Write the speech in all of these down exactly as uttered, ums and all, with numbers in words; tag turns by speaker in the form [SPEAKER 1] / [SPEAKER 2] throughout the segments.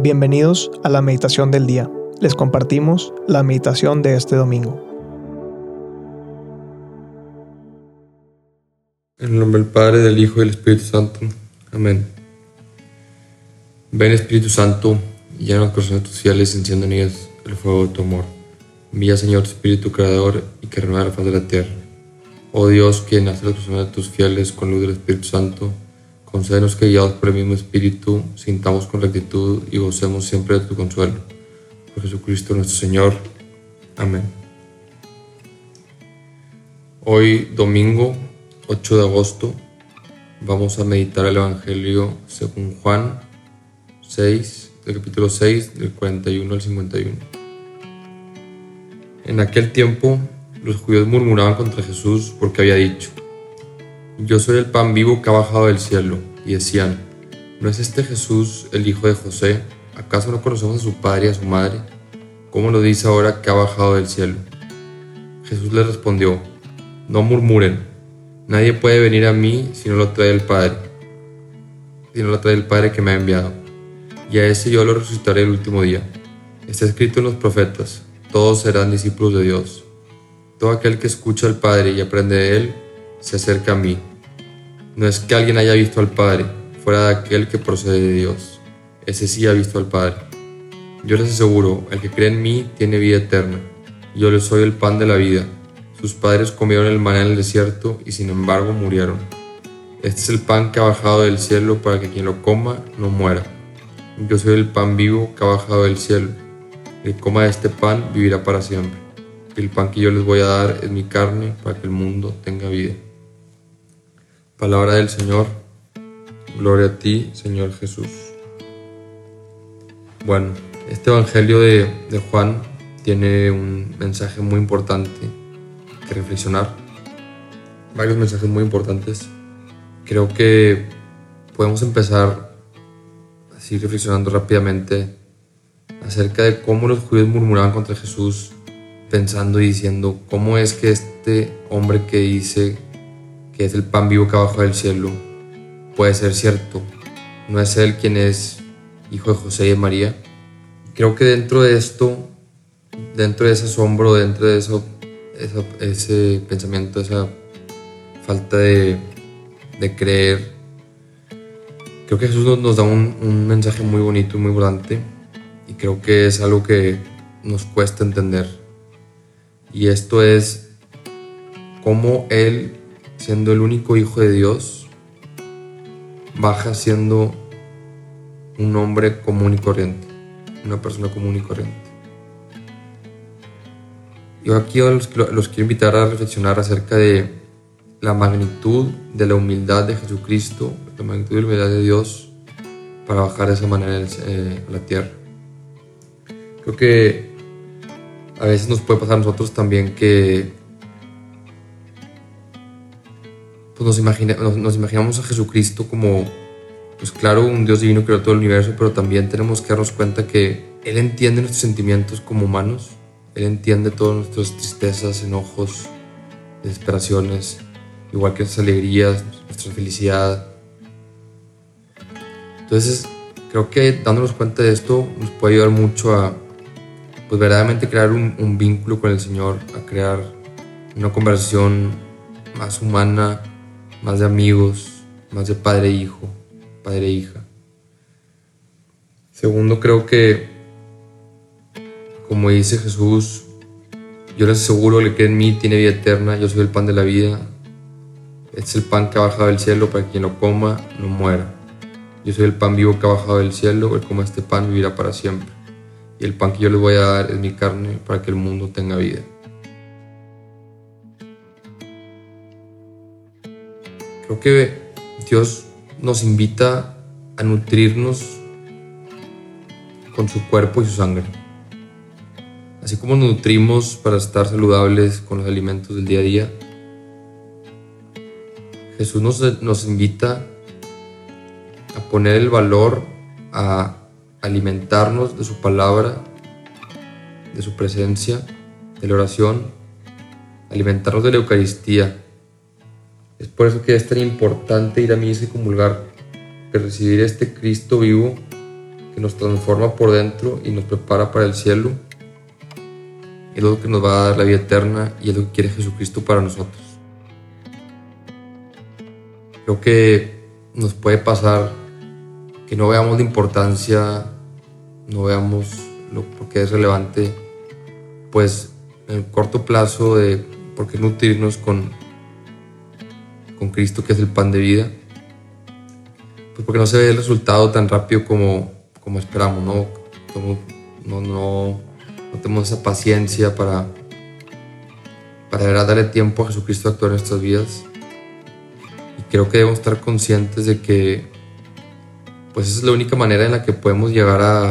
[SPEAKER 1] Bienvenidos a la meditación del día. Les compartimos la meditación de este domingo.
[SPEAKER 2] En el nombre del Padre, del Hijo y del Espíritu Santo. Amén. Ven, Espíritu Santo, y llena los corazones de tus fieles y enciende en ellos el fuego de tu amor. Envía, Señor, tu Espíritu Creador y que renueve la faz de la tierra. Oh Dios, que llenaste los corazones de tus fieles con luz del Espíritu Santo, concédenos que, guiados por el mismo Espíritu, sintamos con rectitud y gocemos siempre de tu consuelo. Por Jesucristo nuestro Señor. Amén. Hoy, domingo ocho de agosto, vamos a meditar el Evangelio según Juan seis, del capítulo seis, del cuarenta y uno al cincuenta y uno. En aquel tiempo, los judíos murmuraban contra Jesús porque había dicho: Yo soy el pan vivo que ha bajado del cielo. Y decían: ¿No es este Jesús el hijo de José? ¿Acaso no conocemos a su padre y a su madre? ¿Cómo lo dice ahora que ha bajado del cielo? Jesús les respondió: No murmuren. Nadie puede venir a mí si no lo trae el Padre, si no lo trae el Padre que me ha enviado. Y a ese yo lo resucitaré el último día. Está escrito en los profetas: todos serán discípulos de Dios. Todo aquel que escucha al Padre y aprende de Él, se acerca a mí. No es que alguien haya visto al Padre, fuera de aquel que procede de Dios. Ese sí ha visto al Padre. Yo les aseguro, el que cree en mí tiene vida eterna. Yo les soy el pan de la vida. Sus padres comieron el maná en el desierto y sin embargo murieron. Este es el pan que ha bajado del cielo para que quien lo coma no muera. Yo soy el pan vivo que ha bajado del cielo. El que coma de este pan vivirá para siempre. El pan que yo les voy a dar es mi carne para que el mundo tenga vida. Palabra del Señor. Gloria a ti, Señor Jesús. Bueno, este Evangelio de, de Juan tiene un mensaje muy importante que reflexionar. Varios mensajes muy importantes. Creo que podemos empezar así reflexionando rápidamente acerca de cómo los judíos murmuraban contra Jesús, pensando y diciendo: ¿cómo es que este hombre que dice que es el pan vivo que ha bajado del cielo puede ser cierto? ¿No es él quien es hijo de José y de María? Creo que dentro de esto, dentro de ese asombro, dentro de eso, esa, ese pensamiento, esa falta de, de creer, creo que Jesús nos, nos da un, un mensaje muy bonito y muy importante, y creo que es algo que nos cuesta entender. Y esto es cómo Él, siendo el único Hijo de Dios, baja siendo un hombre común y corriente, una persona común y corriente. Yo aquí los, los quiero invitar a reflexionar acerca de la magnitud de la humildad de Jesucristo, la magnitud de la humildad de Dios para bajar de esa manera eh, a la tierra. Creo que a veces nos puede pasar a nosotros también que pues nos, imagina, nos, nos imaginamos a Jesucristo como, pues claro, un Dios divino que creó todo el universo, pero también tenemos que darnos cuenta que Él entiende nuestros sentimientos como humanos. Él entiende todas nuestras tristezas, enojos, desesperaciones, igual que nuestras alegrías, nuestra felicidad. Entonces, creo que dándonos cuenta de esto nos puede ayudar mucho a, pues verdaderamente crear un, un vínculo con el Señor, a crear una conversación más humana, más de amigos, más de padre e hijo, padre e hija. Segundo, creo que, como dice Jesús, yo les aseguro, el que cree en mí tiene vida eterna. Yo soy el pan de la vida. Este es el pan que ha bajado del cielo para que quien lo coma no muera. Yo soy el pan vivo que ha bajado del cielo. El que coma este pan vivirá para siempre. Y el pan que yo les voy a dar es mi carne para que el mundo tenga vida. Creo que Dios nos invita a nutrirnos con su cuerpo y su sangre. Así como nos nutrimos para estar saludables con los alimentos del día a día, Jesús nos, nos invita a poner el valor a alimentarnos de su palabra, de su presencia, de la oración, alimentarnos de la Eucaristía. Es por eso que es tan importante ir a misa y comulgar, que recibir este Cristo vivo que nos transforma por dentro y nos prepara para el cielo. Es lo que nos va a dar la vida eterna y es lo que quiere Jesucristo para nosotros. Creo que nos puede pasar que no veamos la importancia, no veamos lo por qué es relevante, pues en el corto plazo de por qué nutrirnos con, con Cristo, que es el pan de vida, pues porque no se ve el resultado tan rápido como, como esperamos, ¿no? No, no, no, no tenemos esa paciencia para, para de verdad darle tiempo a Jesucristo a actuar en nuestras vidas. Y creo que debemos estar conscientes de que pues esa es la única manera en la que podemos llegar a,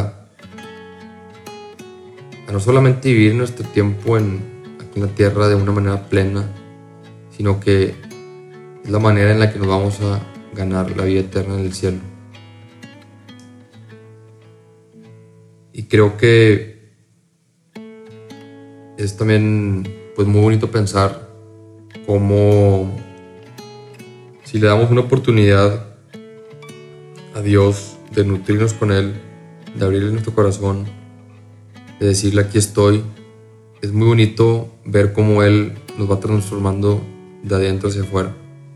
[SPEAKER 2] a no solamente vivir nuestro tiempo en, aquí en la tierra de una manera plena, sino que es la manera en la que nos vamos a ganar la vida eterna en el cielo. Y creo que es también pues muy bonito pensar cómo si le damos una oportunidad a Dios de nutrirnos con Él, de abrirle nuestro corazón, de decirle aquí estoy, es muy bonito ver cómo Él nos va transformando de adentro hacia afuera.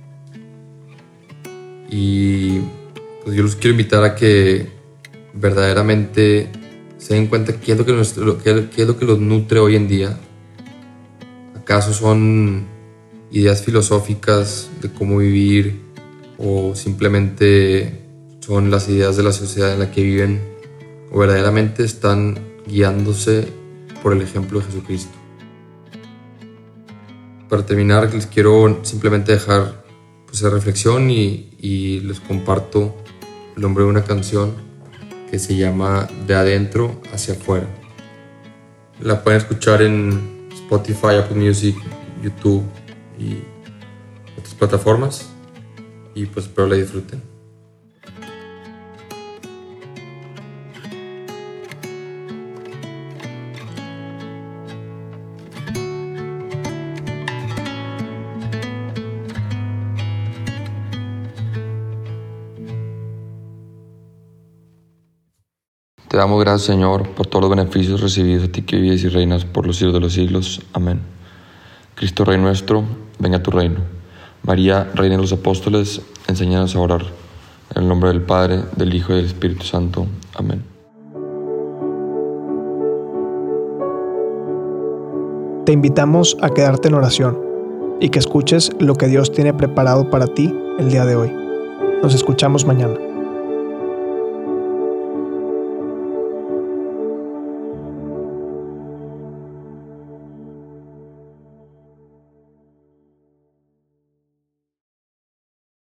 [SPEAKER 2] Y pues yo los quiero invitar a que verdaderamente se den cuenta qué es lo que, nos, lo, qué, qué es lo que los nutre hoy en día. ¿Acaso son ideas filosóficas de cómo vivir o simplemente son las ideas de la sociedad en la que viven, o verdaderamente están guiándose por el ejemplo de Jesucristo? Para terminar, les quiero simplemente dejar pues, esa reflexión y, y les comparto el nombre de una canción que se llama De Adentro Hacia Afuera. La pueden escuchar en Spotify, Apple Music, YouTube y otras plataformas, y pues espero la disfruten. Te damos gracias, Señor, por todos los beneficios recibidos a ti que vives y reinas por los siglos de los siglos. Amén. Cristo Rey nuestro, venga a tu reino. María, Reina de los Apóstoles, enséñanos a orar. En el nombre del Padre, del Hijo y del Espíritu Santo. Amén.
[SPEAKER 1] Te invitamos a quedarte en oración y que escuches lo que Dios tiene preparado para ti el día de hoy. Nos escuchamos mañana.